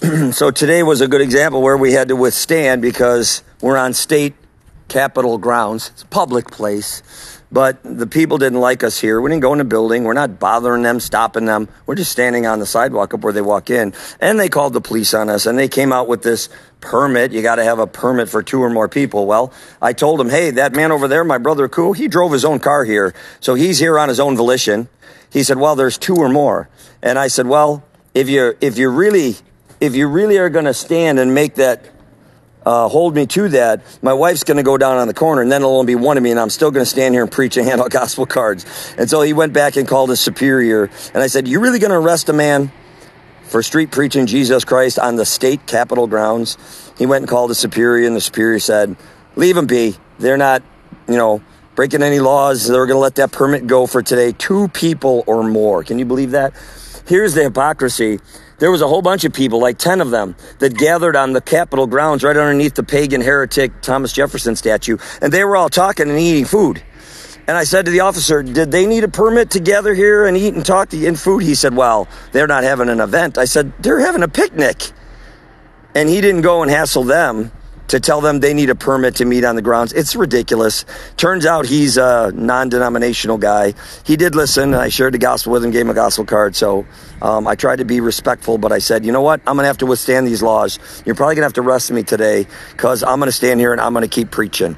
So today was a good example where we had to withstand because we're on state capitol grounds. It's a public place, but the people didn't like us here. We didn't go in the building. We're not bothering them, stopping them. We're just standing on the sidewalk up where they walk in. And they called the police on us, and they came out with this permit. You got to have a permit for 2 or more people. Well, I told them, hey, that man over there, my brother Koo, he drove his own car here. So he's here on his own volition. He said, well, there's 2 or more. And I said, well, if you really are going to stand and make that, hold me to that, my wife's going to go down on the corner, and then it'll only be one of me, and I'm still going to stand here and preach and hand out gospel cards. And so he went back and called his superior, and I said, you really going to arrest a man for street preaching Jesus Christ on the state capitol grounds? He went and called the superior, and the superior said, leave them be. They're not, breaking any laws. They're going to let that permit go for today. 2 people or more. Can you believe that? Here's the hypocrisy. There was a whole bunch of people, like 10 of them, that gathered on the Capitol grounds right underneath the pagan heretic Thomas Jefferson statue, and they were all talking and eating food. And I said to the officer, did they need a permit to gather here and eat and talk and food? He said, well, they're not having an event. I said, they're having a picnic. And he didn't go and hassle them to tell them they need a permit to meet on the grounds. It's ridiculous. Turns out he's a non-denominational guy. He did listen. I shared the gospel with him, gave him a gospel card. So I tried to be respectful, but I said, you know what? I'm going to have to withstand these laws. You're probably going to have to arrest me today because I'm going to stand here and I'm going to keep preaching.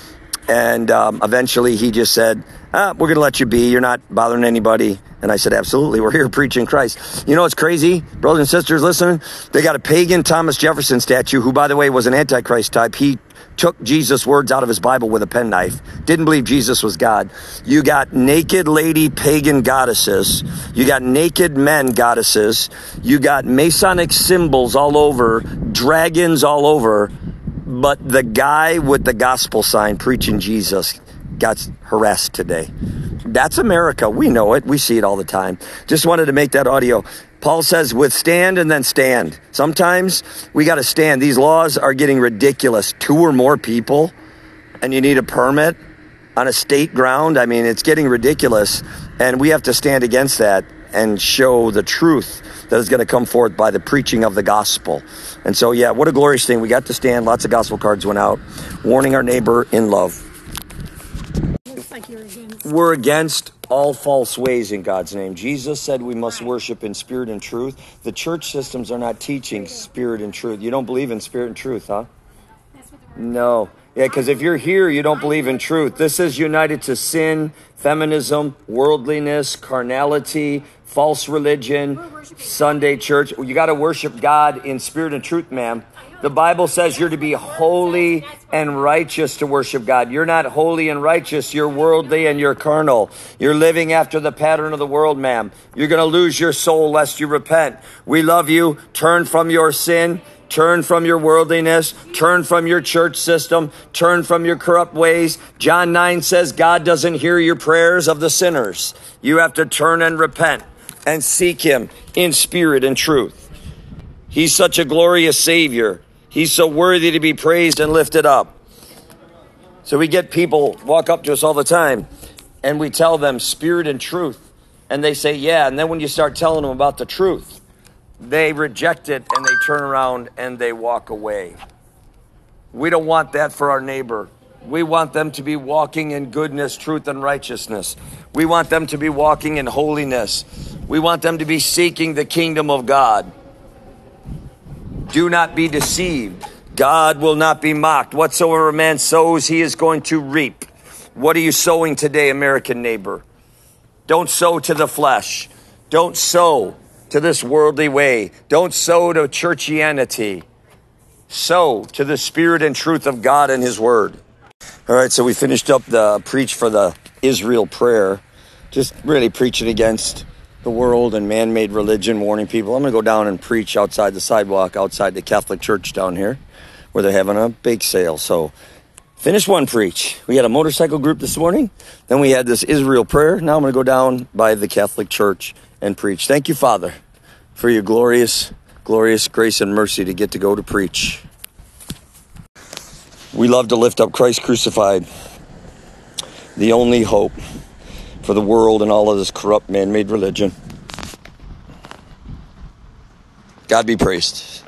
And eventually he just said, we're going to let you be. You're not bothering anybody. And I said, absolutely. We're here preaching Christ. You know what's crazy? Brothers and sisters, listen. They got a pagan Thomas Jefferson statue, who, by the way, was an Antichrist type. He took Jesus' words out of his Bible with a penknife. Didn't believe Jesus was God. You got naked lady pagan goddesses. You got naked men goddesses. You got Masonic symbols all over, dragons all over. But the guy with the gospel sign preaching Jesus got harassed today. That's America. We know it. We see it all the time. Just wanted to make that audio. Paul says, withstand and then stand. Sometimes we got to stand. These laws are getting ridiculous. 2 or more people, and you need a permit on a state ground. I mean, it's getting ridiculous, and we have to stand against that and show the truth that is going to come forth by the preaching of the gospel. And so, yeah, what a glorious thing. We got to stand. Lots of gospel cards went out, warning our neighbor in love. Looks like you're against. We're against all false ways in God's name. Jesus said we must worship in spirit and truth. The church systems are not teaching spirit and truth. You don't believe in spirit and truth, huh? No. Yeah, because if you're here, you don't believe in truth. This is united to sin, feminism, worldliness, carnality, false religion, Sunday church. You got to worship God in spirit and truth, ma'am. The Bible says you're to be holy and righteous to worship God. You're not holy and righteous. You're worldly and you're carnal. You're living after the pattern of the world, ma'am. You're going to lose your soul lest you repent. We love you. Turn from your sin. Turn from your worldliness. Turn from your church system. Turn from your corrupt ways. John 9 says God doesn't hear your prayers of the sinners. You have to turn and repent and seek him in spirit and truth. He's such a glorious Savior. He's so worthy to be praised and lifted up. So we get people walk up to us all the time and we tell them spirit and truth. And they say, yeah. And then when you start telling them about the truth, they reject it and they turn around and they walk away. We don't want that for our neighbor. We want them to be walking in goodness, truth, and righteousness. We want them to be walking in holiness. We want them to be seeking the kingdom of God. Do not be deceived. God will not be mocked. Whatsoever a man sows, he is going to reap. What are you sowing today, American neighbor? Don't sow to the flesh. Don't sow to this worldly way. Don't sow to churchianity. Sow to the spirit and truth of God and his word. All right, so we finished up the preach for the Israel prayer. Just really preaching against the world and man-made religion, warning people. I'm going to go down and preach outside the sidewalk, outside the Catholic Church down here, where they're having a bake sale. So finish one preach. We had a motorcycle group this morning. Then we had this Israel prayer. Now I'm going to go down by the Catholic Church and preach. Thank you, Father, for your glorious, glorious grace and mercy to get to go to preach. We love to lift up Christ crucified, the only hope for the world and all of this corrupt man-made religion. God be praised.